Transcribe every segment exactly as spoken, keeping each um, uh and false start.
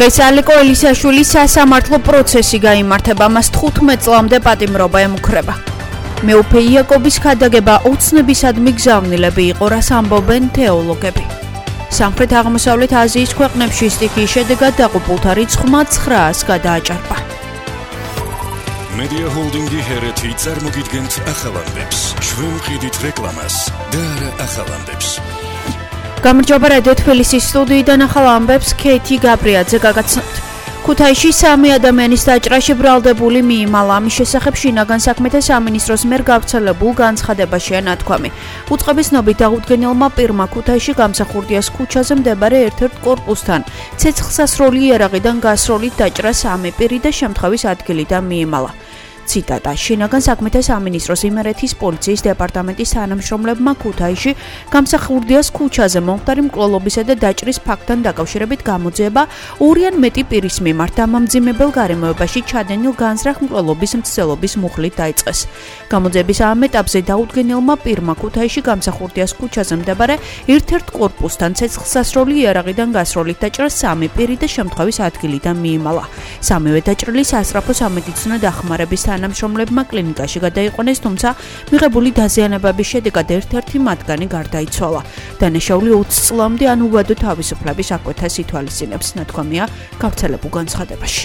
დღეს ალეკო ელისაშვილის სასამართლო პროცესი გაიმართება, მას თხუთმეტ წლამდე პატიმრობა ემუქრება. მეუფე იაკობის ქადაგება ოცნებისადმი გზავნილები იყო, რას ამბობენ თეოლოგები. სამხრეთ აღმოსავლეთ აზიის ქვეყნებში სტიქიის შედეგად დაღუპულთა რიცხვმა ცხრაას გადააჭარბა. Media Holding-ი ჰერეთი წარმოგიდგენთ ახალამდებს, ჩვენ ვყიდით რეკლამას და არა ახალამდებს. გამარჯობა რადიო თბილისის სტუდიიდან ახალ ამბებს ქეითი გაბრიაძე გაგაცნობთ. ქუთაისში სამი ადამიანის დაჭრაში ბრალდებული მიიმალა, ამის შესახებ შინაგან საქმეთა სამინისტროს მიერ გავრცელებულ განცხადებაშია ნათქვამი. უწყების ცნობით დაღუდგენელმა პირმა ქუთაისში გამსახურდიას ქუჩაზე მდებარე ერთ-ერთ კორპუსთან ცეცხლსასროლი იარაღიდან გასროლით დაჭრა სამი პირი და შემთხვევის ადგილიდან მიიმალა. ციტატა: შინაგან საქმეთა სამინისტროს იმერეთის პოლიციის დეპარტამენტის თანამშრომლებმა ქუთაისში გამსახურდიას ქუჩაზე მომხდარი მკვლელობისა და დაჭრის ფაქტთან დაკავშირებით გამოძიება ორი ან მეტი პირის მიმართ დამამძიმებელ გარემოებაში ჩადენილ განზრახ მკვლელობის მცდელობის მუხლით დაიწყეს. გამოძიების ამ ეტაპზე დაუდგენელმა პირმა ქუთაისში გამსახურდიას ქუჩაზე მდებარე ერთ-ერთ კორპუსთან ცეცხლსასროლი იარაღიდან გასროლით დაჭრა სამი პირი და შემთხვევის ადგილიდან მიიმალა. სამივე დაჭრილი სასწრაფო სამედიცინო დახმარების თანამშრომლებმა კლინიკაში გადაიყვანეს, თუმცა მიღებული დაზიანებების შედეგად ერთ-ერთი მათგანი გარდაიცვალა. დანაშაული ოცი წლამდე ან უვადო თავისუფლების აკვეთას ითვალისწინებს, ნათქვამია გავრცელებულ განცხადებაში.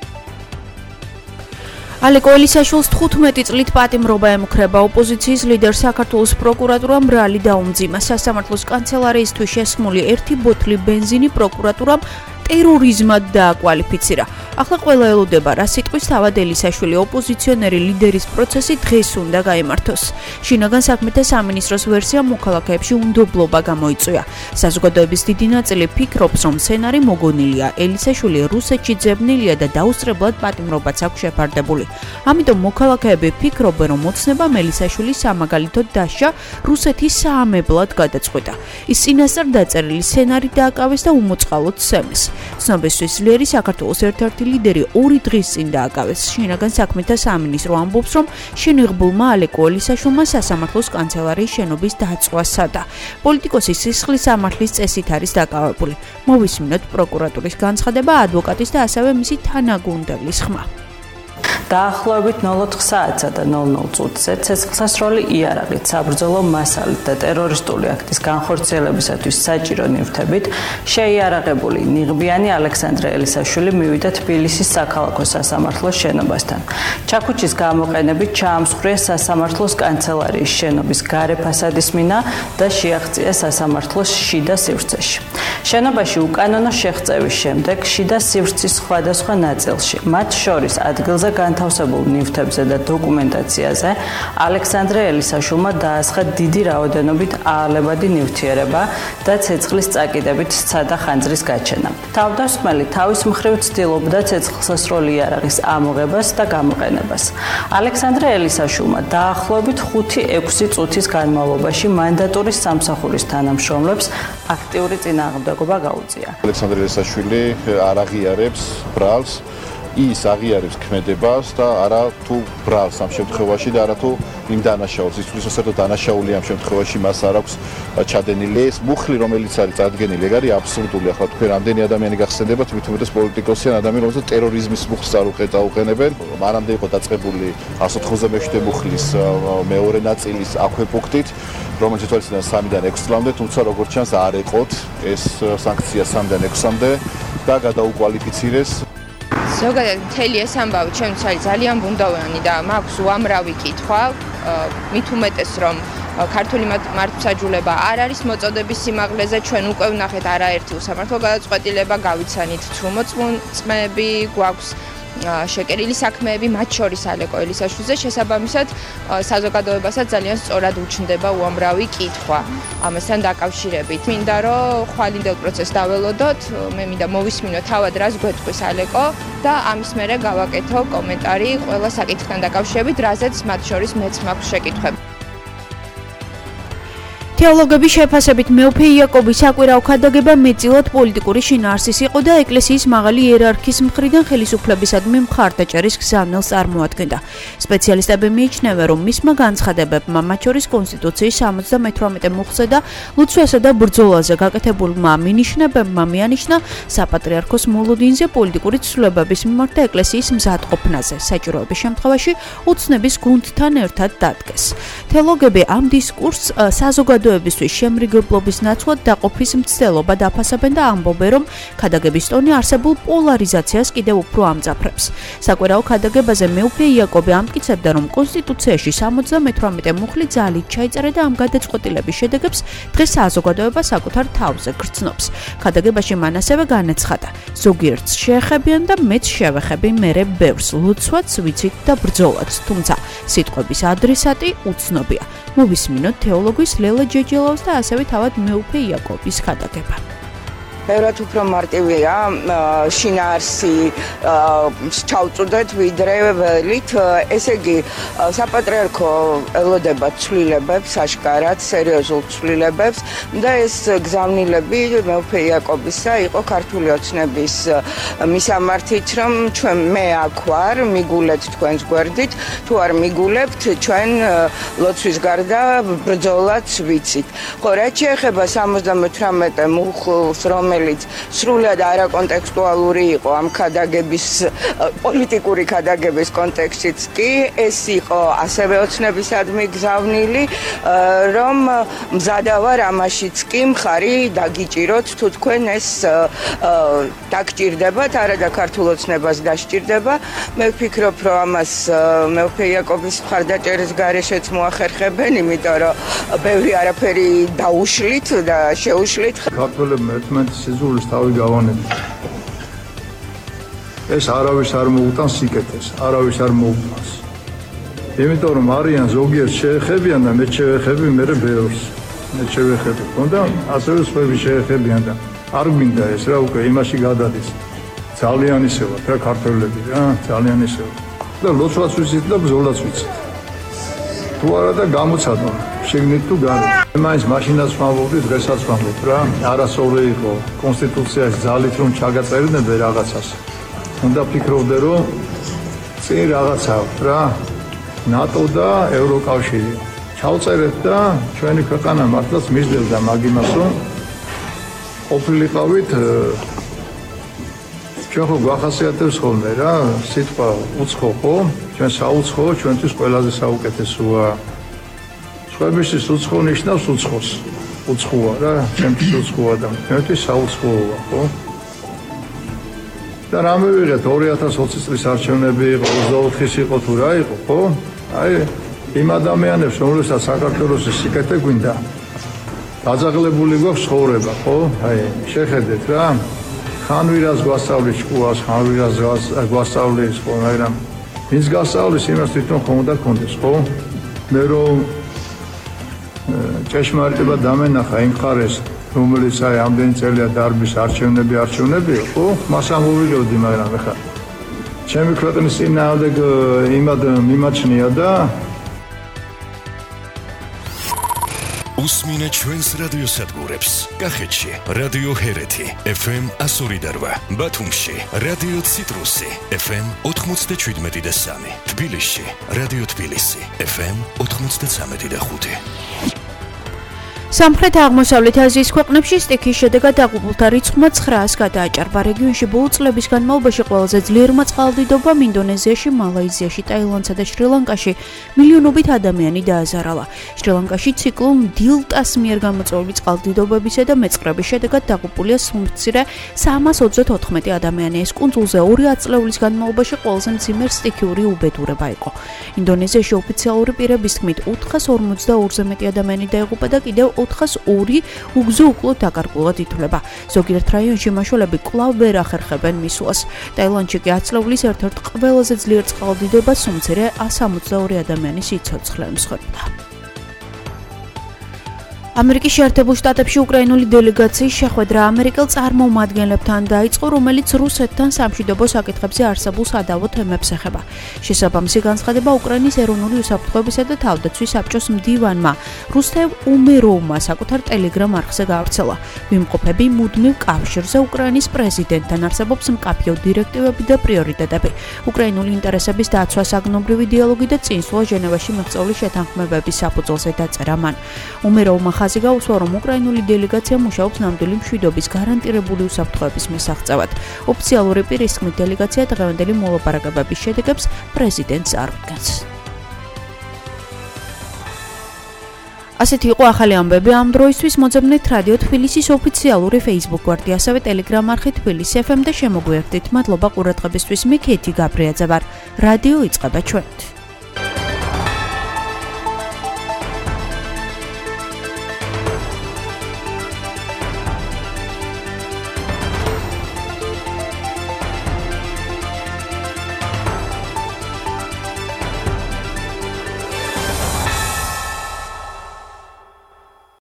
ალეკო ელისაშვილს თხუთმეტი წლით პატიმრობა ემუქრება. ოპოზიციის ლიდერს საქართველოს პროკურატურამ ბრალი დაუმძიმა. სასამართლოს კანცელარიისთვის შესმული ერთი ბოთლი ბენზინი პროკურატურამ ტერორიზმად დააკვალიფიცირა. ახლა ყველა ელოდება, რა სიტყვის თავად ელისაშვილი ოპოზიციონერი ლიდერის პროცესი დღეს უნდა გაიმართოს. შინაგან საქმეთა სამინისტროს ვერსია მოქალაქეებში უნდობლობა გამოიწვია. საზოგადოების დიდი ნაწილი ფიქრობს, რომ სცენარი მოგონილია, ელისაშვილი რუსეთში ძებნილია და დაუსწრებლად პატიმრობაც აქვს შეფარდებული. ამიტომ მოქალაქეები ფიქრობენ, რომ ოცნებამ ელისაშვილის სამაგალითოდ დასჯა რუსეთის საამებლად გადაწყვეტა. ის წინასწარ დაწერილი სცენარი დააკავეს და უმოწყალოდ სცემეს. ცნობისთვის ძლიერი საქართველოს ერთ-ერთი ლიდერი ორი დღის წინ დააკავეს. შინაგან საქმეთა სამინისტრო ამბობს, რომ შენიღბულმა ალეკო ელისაშვილმა სასამართლოს კანცელარიის შენობის დაწვა სცადა. პოლიტიკოსი სისხლის სამართლის წესით არის დაკავებული. მოვისმინოთ პროკურატურის განცხადება, ადვოკატის და ასევე მისი თანაგუნდელის ხმა. დაახლოებით ნულ ოთხ საათსა და ნულ ნულ წუთზე ცეცხლსასროლი იარაღით, საბრძოლო მასალით და ტერორისტული აქტის განხორციელებისათვის საჭირო ნივთებით შეიარაღებული ნიღბიანი ალექსანდრე ელისაშვილი მივიდა თბილისის საქალაქო სასამართლოს შენობასთან. ჩაქუჩის გამოყენებით ჩაამსხვრია სასამართლოს კანცელარიის შენობის გარე ფასადის მინა და შეაღწია სასამართლოს შიდა სივრცეში. შენობაში უკანონო შეღწევის შემდეგ შიდა სივრცის სხვადასხვა ნაწილში, მათ შორის ადგილზე განთავსებულ ნივთებზე და დოკუმენტაციაზე ალექსანდრე ელისაშვილმა დაასხა დიდი რაოდენობით აალებადი ნივთიერება და ცეცხლის წაკიდებით სცადა ხანძრის გაჩენა. თავდამსხმელი თავის მხრივ ცდილობდა ცეცხლსასროლი იარაღის ამოღებას და გამოყენებას. ალექსანდრე ელისაშვილმა დაახლოებით ხუთი ექვსი წუთის განმავლობაში მანდატური სამსახურის თანამშრომლებს აქტიური წინააღმდეგობა გაუწია. ალექსანდრე ელისაშვილი არ აღიარებს ბრალს, ის აღიარებს ქმედებას და არა თუ ბრალს ამ შემთხვევაში და არა თუ იმ დანაშაულს. ის თვითონ დანაშაული ამ შემთხვევაში მას არ აქვს ჩადენილი. ეს მუხლი, რომელიც არის წარდგენილი, ეგ არის აბსურდული. ახლა თქვენ რამდენი ადამიანი გახსენდებათ, თვითონ პოლიტიკოსი ან ადამიანი, რომელსაც ტერორიზმის მუხლს არ უყეწაუყენებენ. მანამდე იყო დაწყებული εκατს ოთხმოცდაათი მეშვიდე მუხლის მეორე ნაწილის აქვეპუნქტით, რომელიც თვალისწინებთ სამიდან ექვს წლამდე, თუმცა როგორც ჩანს არ ეყოთ ეს სანქცია სამიდან ექვსამდე და გადაუკვალიფიცირეს. ზოგადად მთელი ეს ამბავი ჩემთვის არის ძალიან ბუნდოვანი და მაქვს უამრავი კითხვა, მით უმეტეს რომ ქართული მართლმსაჯულება არ არის მოწოდების სიმაღლეზე, ჩვენ უკვე ვნახეთ არაერთი უსამართლო გადაწყვეტილება, გავიცანით ცრუმოწმები, გვაქვს შეკერილი საქმეები, მათ შორის ალეკო ელისაშვილზე, შესაბამისად საზოგადოებასაც ძალიან სწორად უჩნდება უამრავი კითხვა ამასთან დაკავშირებით. მინდა რომ ხვალინდელ პროცესს დაველოდოთ, მე მინდა მოვისმინო თავად რას გვეტყვის ალეკო და ამის მერე გავაკეთო კომენტარი ყველა საკითხთან დაკავშირებით, რაზეც მათ შორის მეც მაქვს შეკითხვები. თეოლოგების შეფასებით მეუფე იაკობის საკვირაო ქადაგება მეტწილად პოლიტიკური შინაარსის იყო და ეკლესიის მაღალი იერარქის მხრიდან ხელისუფლებისადმი მხარდაჭერის გზავნილს წარმოადგენდა. სპეციალისტები მიიჩნევენ, რომ მისმა განცხადებებმა, მათ შორის კონსტიტუციის სამოცდამეთვრამეტე მუხლზე და ლოცვასა და ბრძოლაზე გაკეთებულმა მინიშნებებმა მიანიშნა საპატრიარქოს მოლოდინზე პოლიტიკური ცვლილებების მიმართ და ეკლესიის მზადყოფნაზე. საჭიროების შემთხვევაში უცნების გუნდთან ერთად დადგეს. თეოლოგები ამ დისკურსს საზოგადოებისთვის შემრიგებლობის ნაცვლად დაყოფის მცდელობა დაფასებენ და ამბობენ, რომ ქადაგების ტონი არსებულ პოლარიზაციას კიდევ უფრო ამძაფრებს. საკვირაო ქადაგებაზე მეუფე იაკობი ამტკიცებდა, რომ კონსტიტუციაში სამოცდამეთვრამეტე მუხლი ძალით ჩაიწერა და ამ გადაწყვეტილების შედეგებს დღეს საზოგადოება საკუთარ თავზე გრძნობს. ქადაგებაში მან ასევე განაცხადა, ზოგიერთს შეეხებიან და მეც შევეხები მერე ბევრს, ლოცვაც ვიცით და ბრძოლაც, თუმცა სიტყვების ადრესატი უცნობია. მოვისმინოთ თეოლოგის ლელა ჯეჯელაოს და ასევე თავად მეუფე იაკობის ქადაგება. ბევრად უფრო მარტივია შინაარსი ჩავწუდეთ ვიდრე ველით. ესე იგი საპატრიარქო ელოდება ცვლილებებს, აშკარად სერიოზულ ცვლილებებს და ეს გზავნილები მეუფე იაკობისა იყო ქართული ოცნების მისამართით, რომ ჩვენ მე აქ ვარ, მიგულეთ თქვენს გვერდით, თუ არ მიგულებთ, ჩვენ ლოცვის გარდა ბრძოლაც ვიცით. ხო, რაც შეეხება სამოცდამეთვრამეტე მუხლს, რომ რომელიც სრულად არაკონტექსტუალური იყო ამ ქადაგების პოლიტიკური ქადაგების კონტექსტიც კი ეს იყო ასევე ოცნებისადმი გზავნილი, რომ მზადავარ ამაშიც კი მხარი დაგიჭიროთ, თუ თქვენ ეს დაგჭირდებათ, არა და ქართულ ოცნებას დასჭირდება. მე ვფიქრობ, რომ ამას მეუფე იაკობის მხარდაჭერის გარეშეც მოახერხებენ, იმიტომ რომ ბევრი არაფერი დაუშლით და შეუშლით. ქართველებმა ერთმანეთის სიზულის თავი გავანებთ. ეს არავის არ მოუტანს სიკეთეს, არავის არ მოუტანს. იმიტომ რომ არიან ზოგიერთ შეეხებიან და მე შევეხები მერე ბევრს. მე შევეხები. თუნდა ასევე სხვები შეეხებიან და არ გვინდა ეს რა უკვე იმაში გადადის. ძალიან ისევად რა ქართველები რა, ძალიან ისევად. და ლოცვას ვიცით და ბრძოლას ვიცით. თუ არა და გამოცადო შეგნით თუ გარეთ. მაინც მაშინაც ვამბობდი, დღესაც ვამბობ რა, არასწორი იყო კონსტიტუციაში ძალით რომ ჩაგაწერიდნენ რაღაცას. უნდა ფიქრობდე რომ წინ რაღაცა რა, ნატო და ევროკავშირი. ჩავწერეთ და ჩვენი ქვეყანა მართლაც მისდევდა მაგ იმას, რომ ყოფილიყავით ჩვენ ხო გვახასიათებს ხოლმე რა, სიტყვა უცხო ხო? ჩვენ საუცხო, ჩვენთვის ყველაზე საუკეთესოა. სხვებისთვის უცხო ნიშნავს უცხოს. უცხოა რა, ჩვენთვის უცხოა და ჩვენთვის საუცხოა, ხო? და რა მივიღეთ ორი ათას ოცი წლის არჩევნები იყო, ოცდაოთხის იყო თუ რა იყო, ხო? აი, იმ ადამიანებს, რომელსაც საქართველოს სიკეთე გვინდა, დაძაღლებული გვაქვს ცხოვრება, ხო? აი, შეხედეთ რა. ხან ვირას გვასწავლის ჭკუას, ხან ვირას გვასწავლის, ხო, მაგრამ ვინც გასწავლის იმას თვითონ ხომ უნდა გქონდეს, ხო? მე რომ ჭეშმარიტება დამენახა იმ ხარეს, რომელიც აი ამდენი წელია დარბის არჩევნები არჩევნებია, ხო? მას ამოვიღებდი, მაგრამ ეხლა ჩემი ქვეყნის წინააღმდეგ იმად მიმაჩნია და უსმინე ჩვენს რადიო სადგურებს. კახეთში რადიო ჰერეთი ეფ ემ ასორი და რვა, ბათუმში რადიო ციტრუსი ეფ ემ ოთხმოცდაშვიდმეტი და სამი, თბილისში რადიო თბილისი ეფ ემ ოთხმოცდაცამეტი და ხუთი. სამხრეთ-აღმოსავლეთ აზიის ქვეყნებში სტიქის შედეგად დაღუპულთა რიცხვმა ცხრაას გადააჭარბა. რეგიონში ბოლო წლების განმავლობაში ყველაზე ძლიერმა წყალდიდობამ ინდონეზიაში, მალაიზიაში, ტაილანდსა და შრი-ლანკაში მილიონობით ადამიანი დააზარალა. შრი-ლანკაში ციკლონ დილტას მიერ გამოწვეული წყალდიდობებისა და მეწყრების შედეგად დაღუპულია სულ-მცირე სამას ოცდათოთხმეტი ადამიანი. ეს კუნძულზე ორი ათწლეულის განმავლობაში ყველაზე მძიმე სტიქიური უბედურება იყო. ინდონეზიაში ოფიციალური პირების თქმით ოთხას ორმოცდაორზე მეტი ადამიანი დაიღუპა და კიდევ ოთხას ორი უგზო უკლოდ დაკარგულად ითვლება. ზოგიერთ რაიონში მაშველები კვლავ ვერ ახერხებენ მისვლას. ტაილანდში კი ათწლეულის ერთ-ერთ ყველაზე ძლიერ წყალდიდობას სულ-მცირე სამოცდაორი ადამიანის სიცოცხლე მსხვერპლდა. ამერიკის შეერთებულ შტატებში უკრაინული დელეგაციის შეხვედრა ამერიკელ წარმომადგენლებთან დაიწყო, რომელიც რუსეთთან სამშვიდობო საკითხებზე არსებულ სადავო თემებს ეხება. შესაბამისი განცხადება უკრაინის ეროვნული უსაფრთხოებისა და თავდაცვის საბჭოს მდივანმა რუსტევ უმეროვმა საკუთარ ტელეგრამ არხზე გაავრცელა. ვიმყოფები მუდმივ კავშირზე უკრაინის პრეზიდენტთან არსებობს მკაფიო დირექტივები და პრიორიტეტები. უკრაინული ინტერესების დაცვა, საგნობრივი დიალოგი და წინსვლა ჟენევაში მიღწეული შეთანხმებების საფუძველზე დაწერა მან. უმეროვმა ხაზი გაუსვა, რომ უკრაინული დელეგაცია მუშაობს ნამდვილი მშვიდობის გარანტირებული უსაფრთხოების მისაღწევად. ოფიციალური პირის თქმით, დელეგაცია დღევანდელი მოლაპარაკებების შედეგებს პრეზიდენტს წარუდგენს. ასეთი იყო ახალი ამბები ამ დროისთვის. მოძებნეთ რადიო თბილისის ოფიციალური Facebook გვერდი, ასევე Telegram არხი თბილისი ეფ ემ და შემოგვიერთდით. მადლობა ყურადღებისთვის. მე ქეთი გაბრიაძე ვარ. რადიო იწყება ჩვენით.